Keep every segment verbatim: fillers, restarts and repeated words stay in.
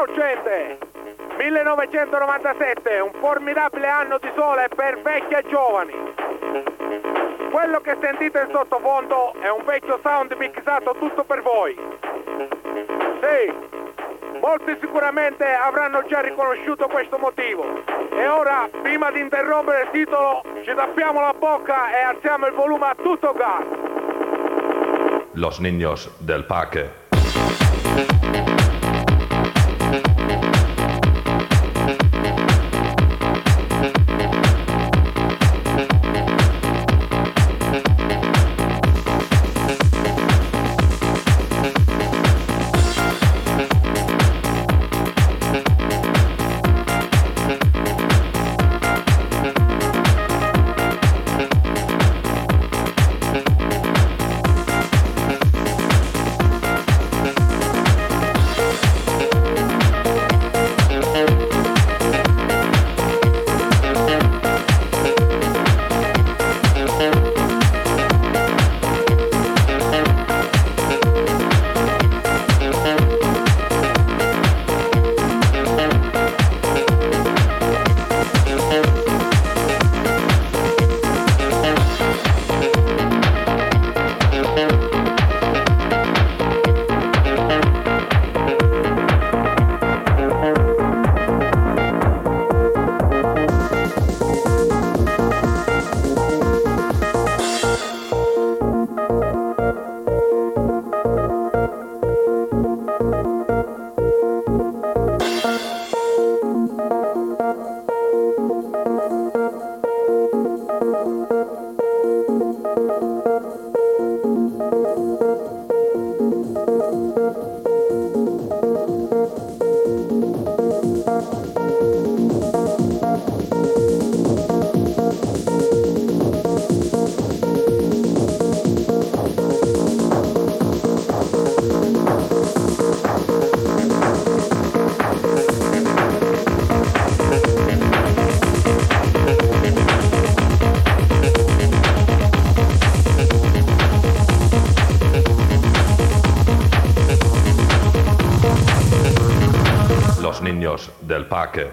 Ciao gente! millenovecentonovantasette, un formidabile anno di sole per vecchi e giovani. Quello che sentite in sottofondo è un vecchio sound mixato tutto per voi. Sì, molti sicuramente avranno già riconosciuto questo motivo. E ora, prima di interrompere il titolo, ci tappiamo la bocca e alziamo il volume a tutto gas. Los niños del parque. Del parque.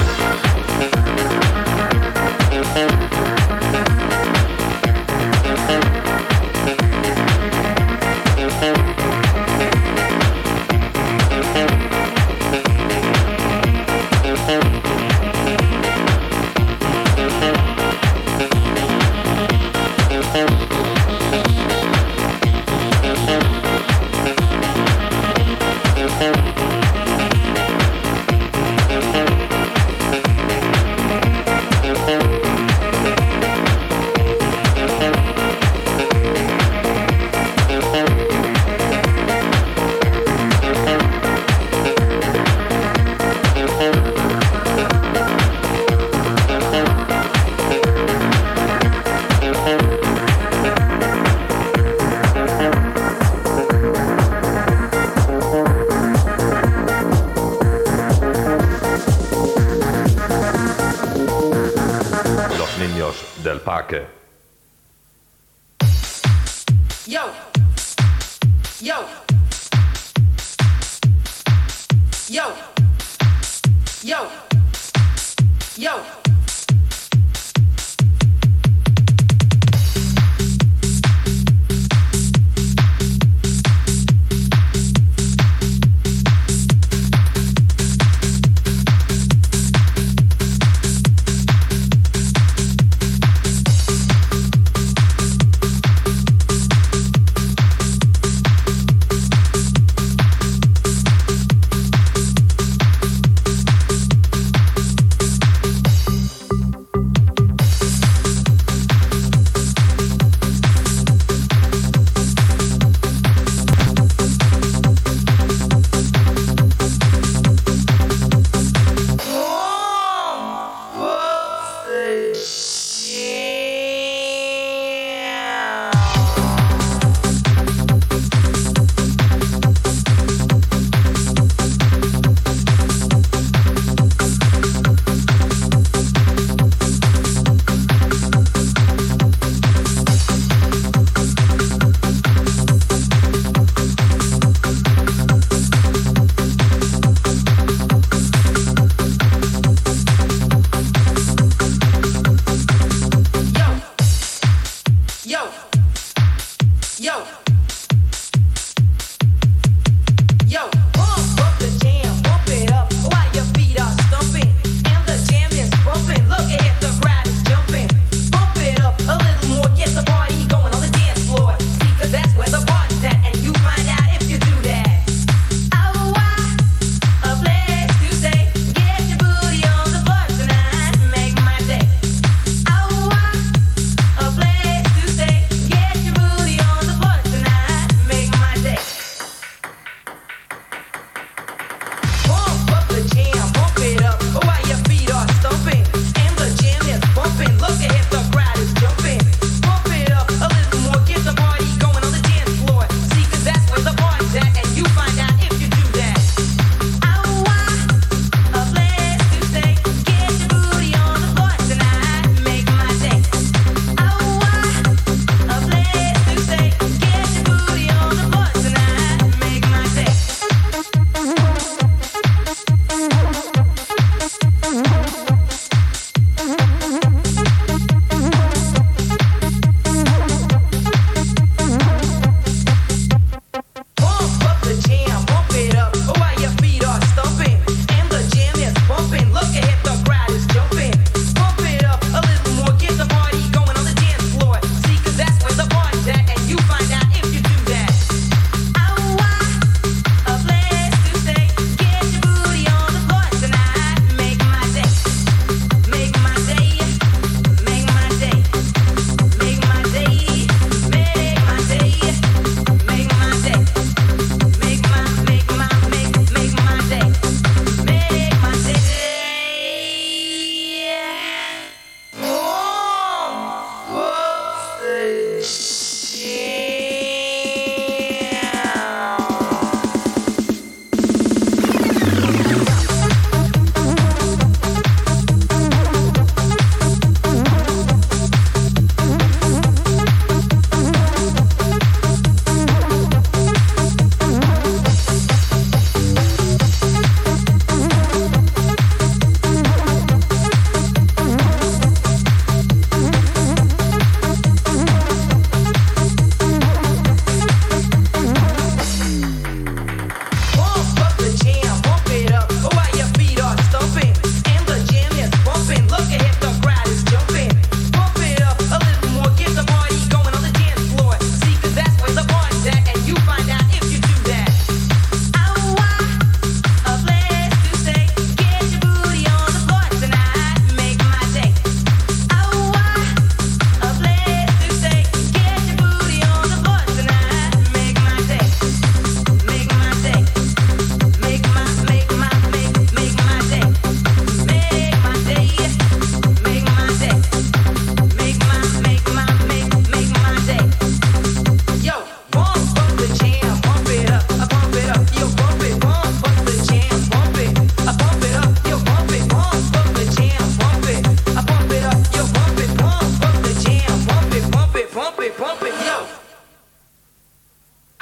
Del parque. Yo, yo, yo, yo, yo.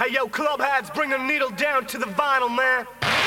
Hey yo, club hats, bring the needle down to the vinyl, man.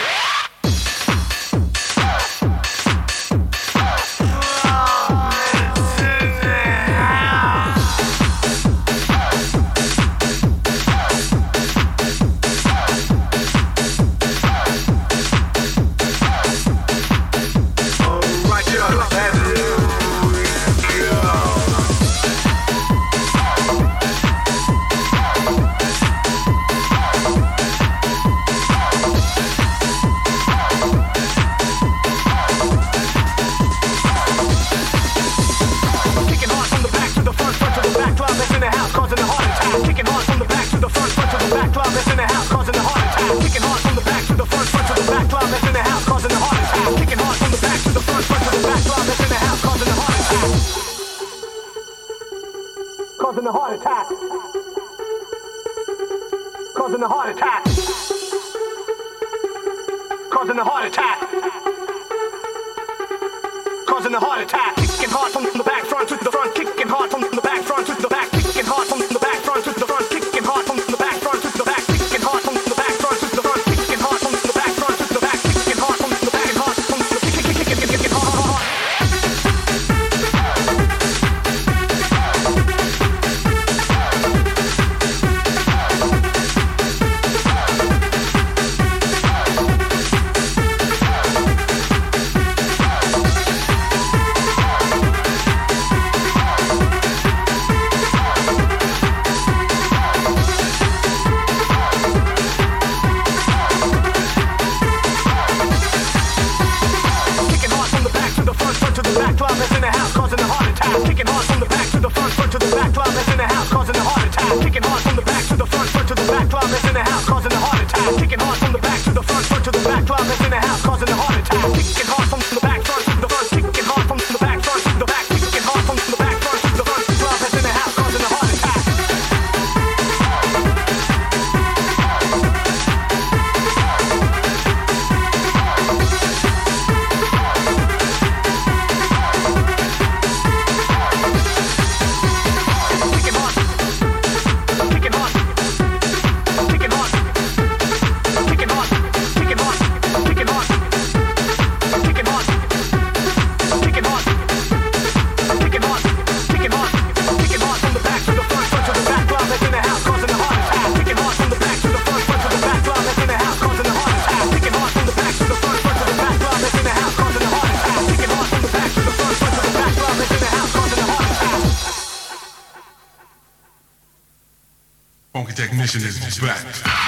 Causing a heart attack. Causing a heart attack. Causing a heart attack. Causing a heart attack. Kicking hard from the back front to the front. Kicking hard from the back front to the back. Kicking hard from the back front to the front. Kicking hard from the back front to the back. Kicking hard from the back front to the front. Kicking hard from the back front to the back. Kicking hard from the back hard from the kick kick kick kick kick hard hard. Funky Technician is back.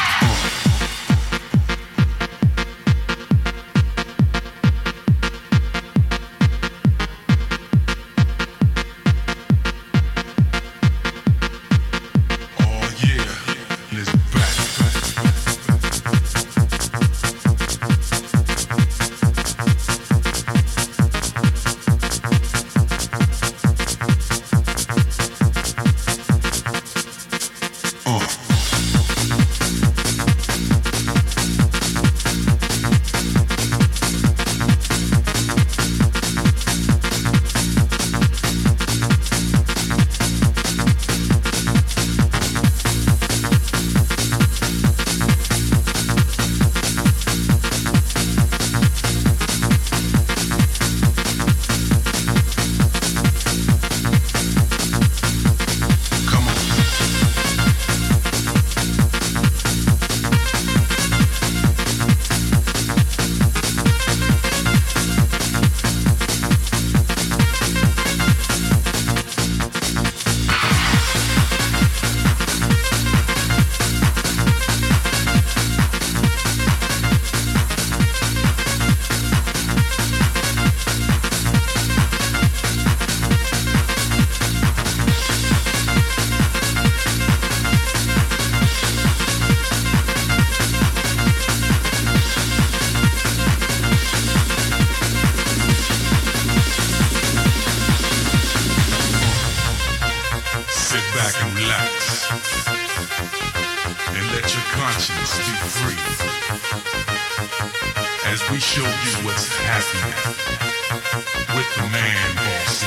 We show you what's happening with the man boss.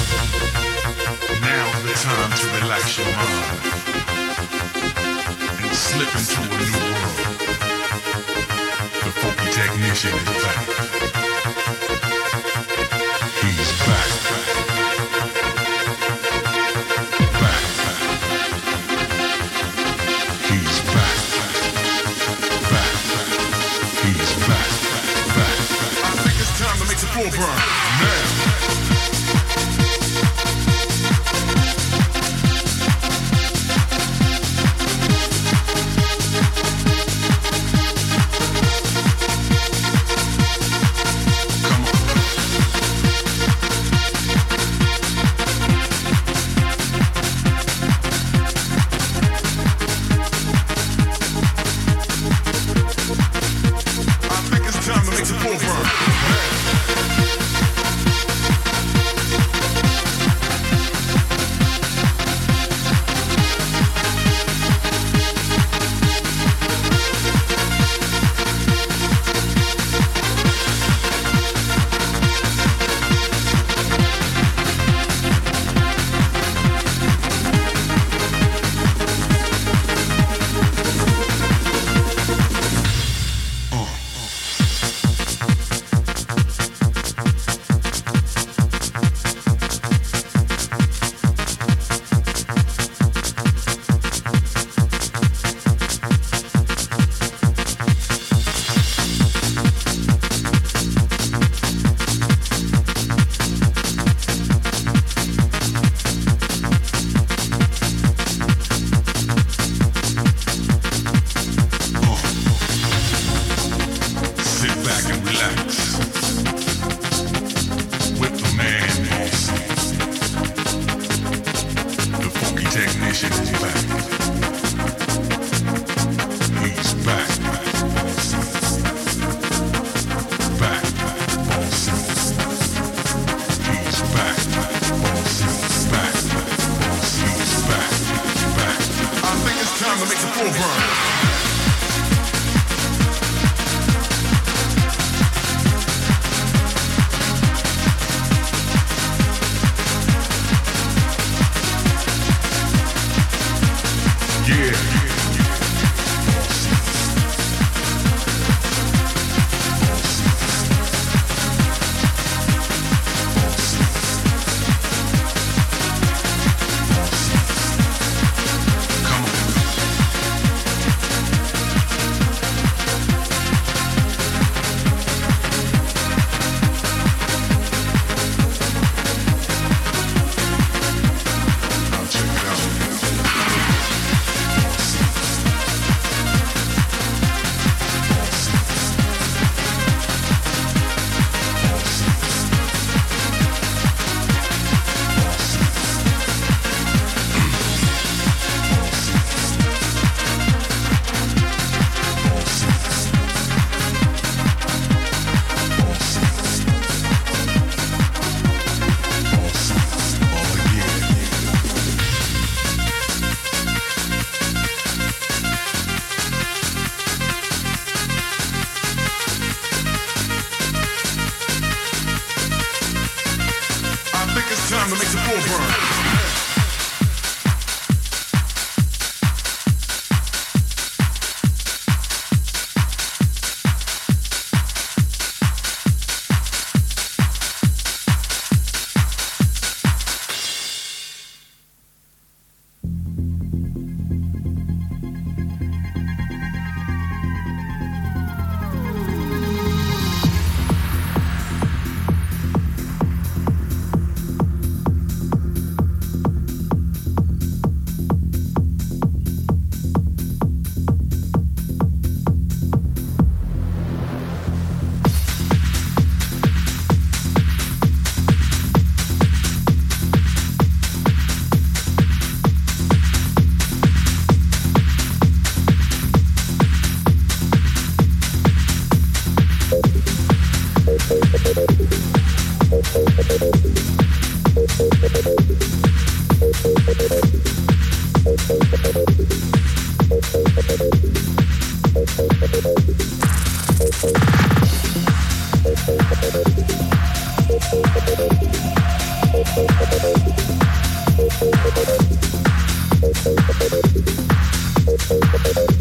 Now the time to relax your mind and slip into a new world. The funky technician is back. He's back. Back. He's back. Back. He's back. Back. I think it's time to make the floor burn. Now. Time to make the floor burn. Thank you.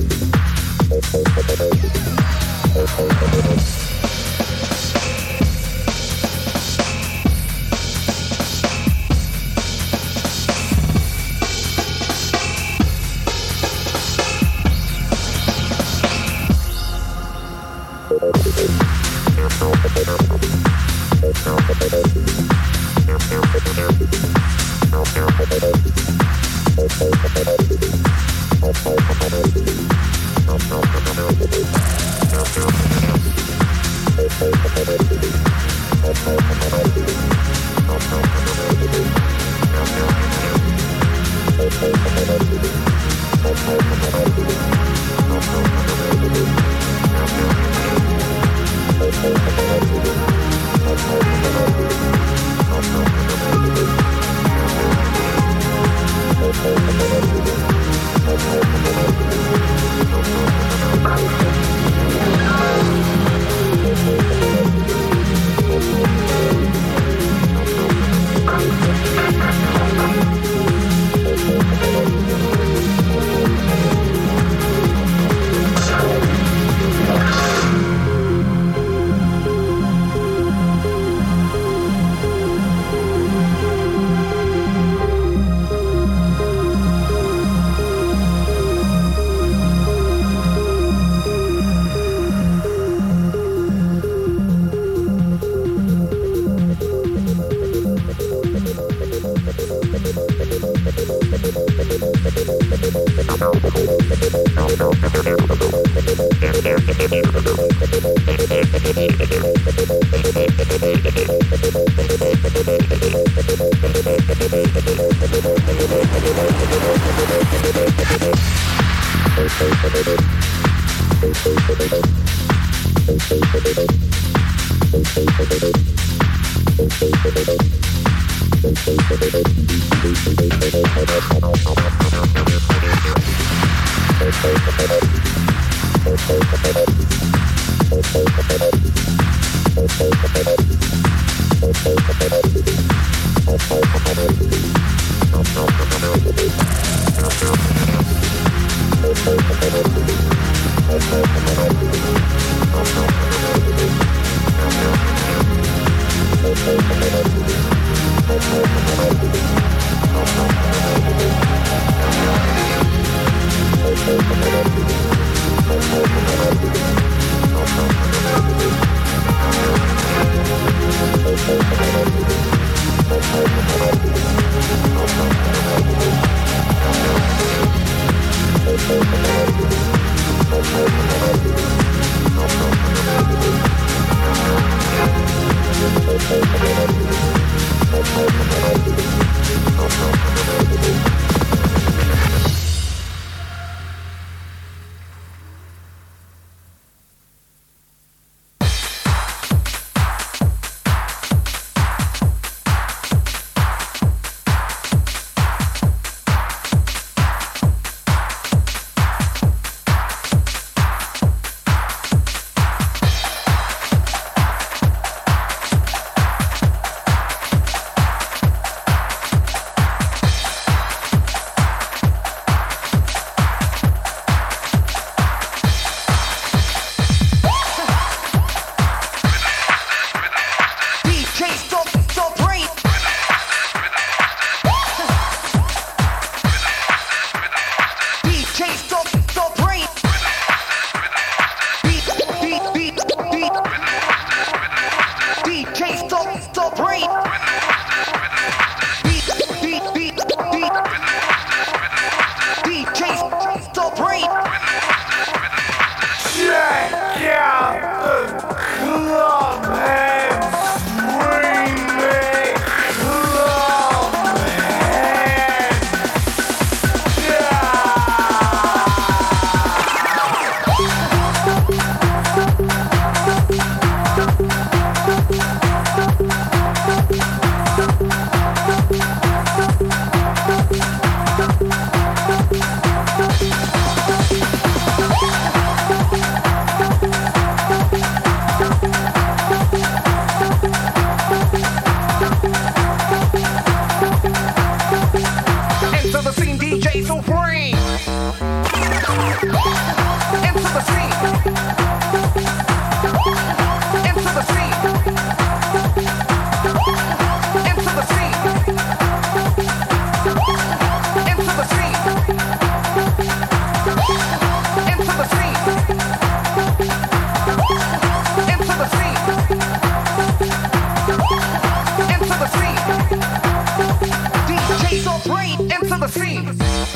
Into the scene.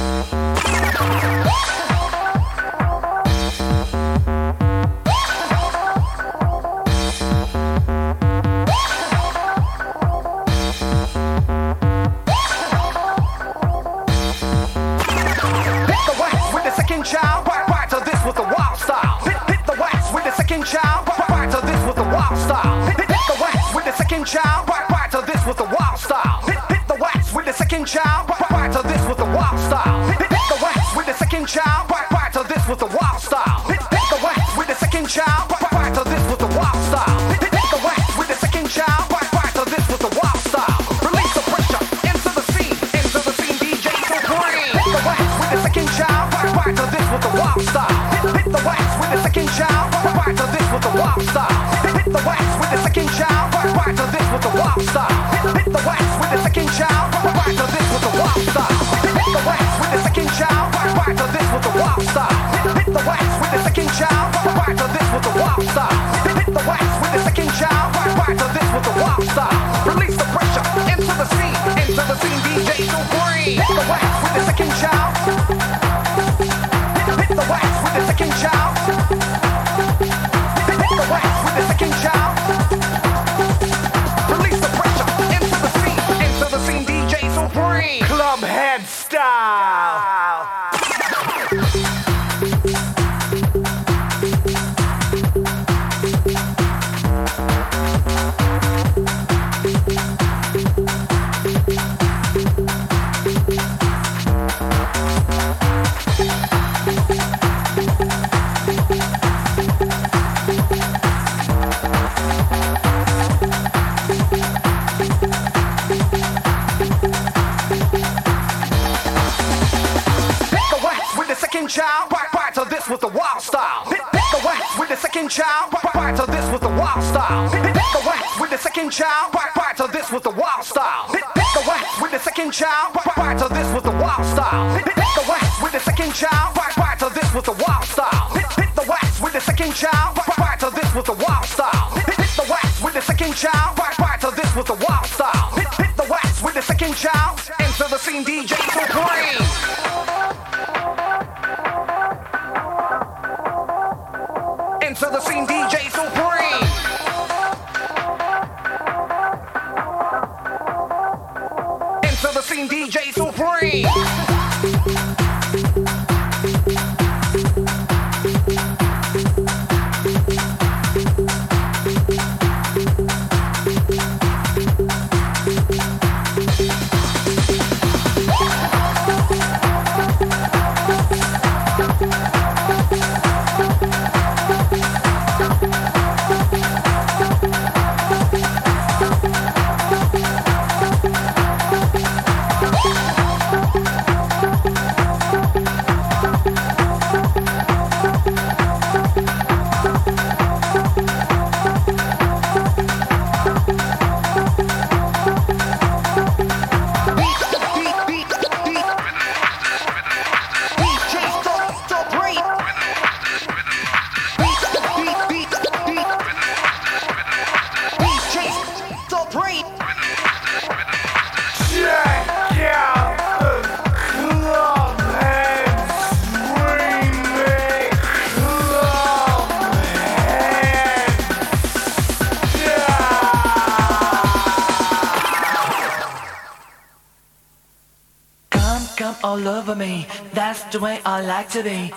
all over me. That's the way I like to be.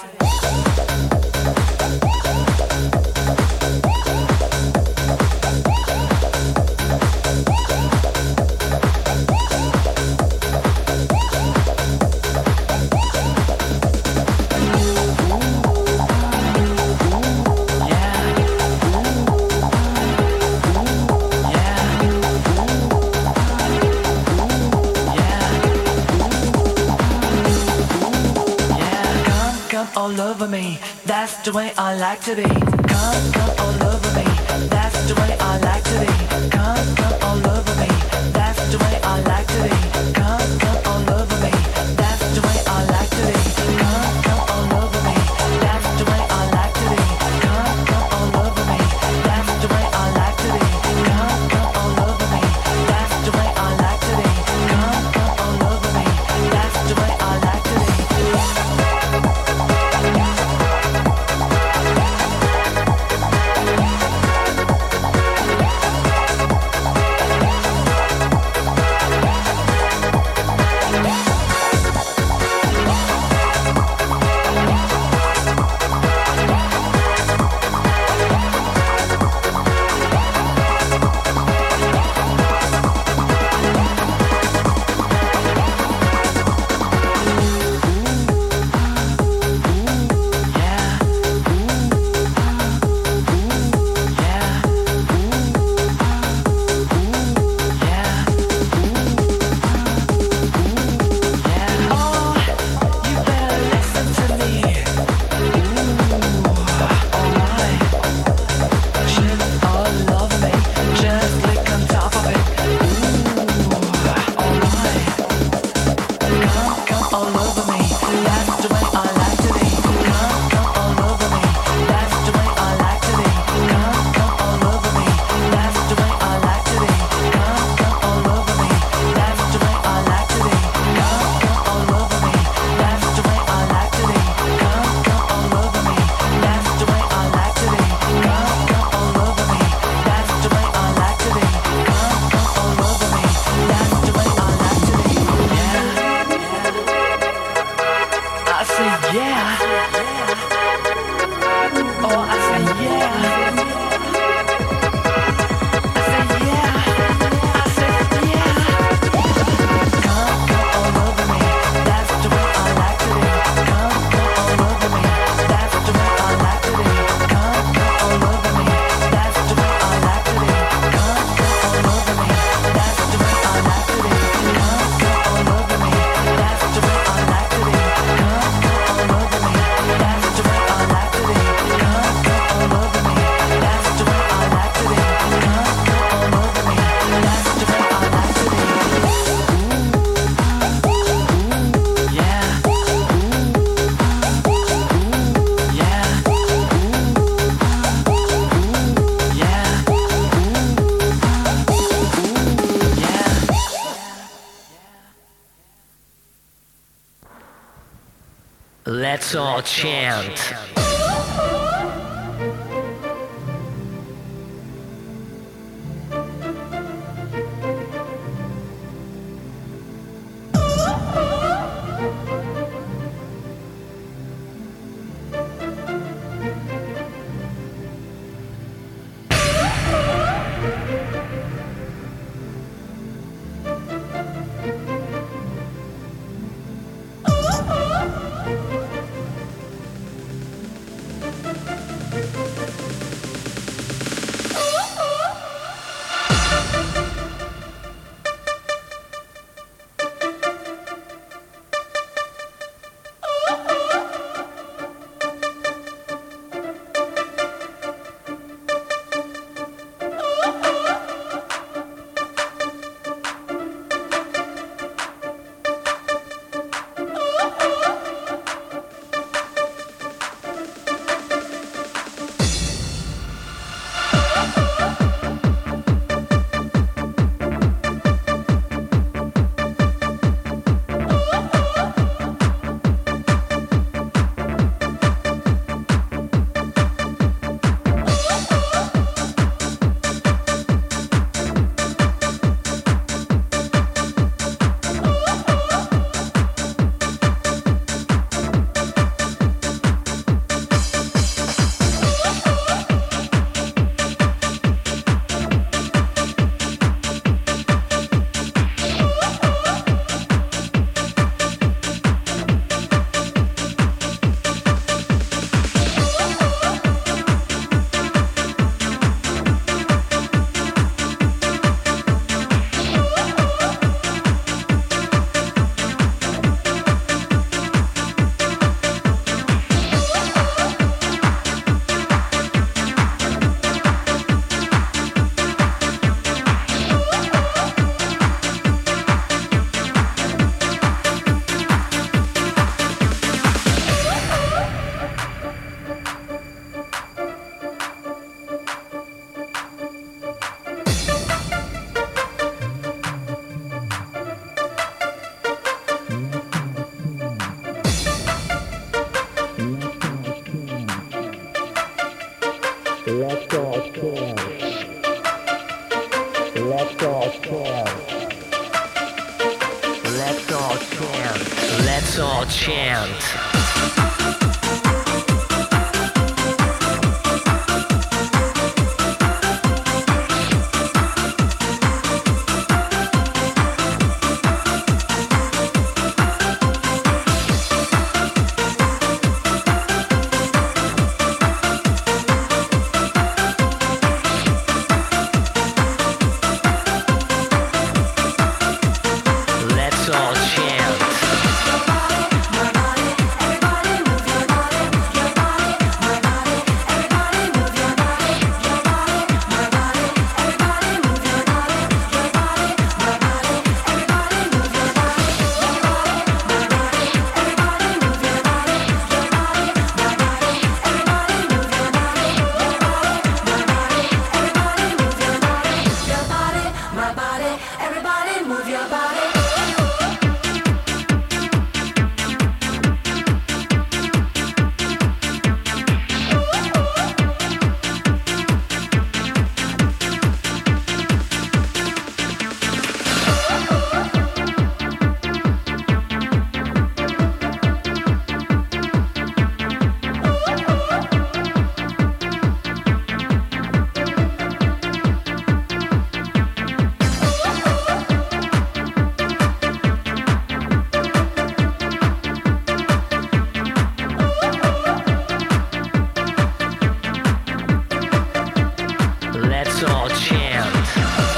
All over me, that's the way I like to be. Come, come all over me, that's the way I like to be. Come, come all over me, that's the way I like to be. Come, come all over me, that's the way I like to be. Come, come all over me, that's the way I like to be. Come, come all over me, that's the way I like to be. Come, come all over me, that's the way I like to be. Come, come all over me, that's the way I like to be. all over me. That's the way I like to be. Come, come all over me. That's the way I like to be. Come, come all over me. That's the way I like to be. Come, come all over me. That's the way I like to be. Come, come all over me. That's the way I like to be. Come, come all over me. That's the way I like to be. Come, come all over me. That's the way I like to be. Come, come all over me. That's the way I like to be. Yeah. I say yeah. Oh, I say yeah. I say yeah. I say yeah. Come, come all over me. That's the way I like to be. Come, come all over me. That's the way I like to be. Come, come all over me. That's the way I like to be. Come, come all over me. That's the way I like to be. Come, come all over me. That's the way I like to be. Come, come all over me. That's the way I like to be. Come, come all over me. That's the way I like to be. Come, come all over me. That's the way I like to be. Yeah. Yeah. Yeah. Let's all chant. Let's all chant. Let's all chant. Let's all chant. Let's all chant. Everybody, everybody move your body. Let's all chant.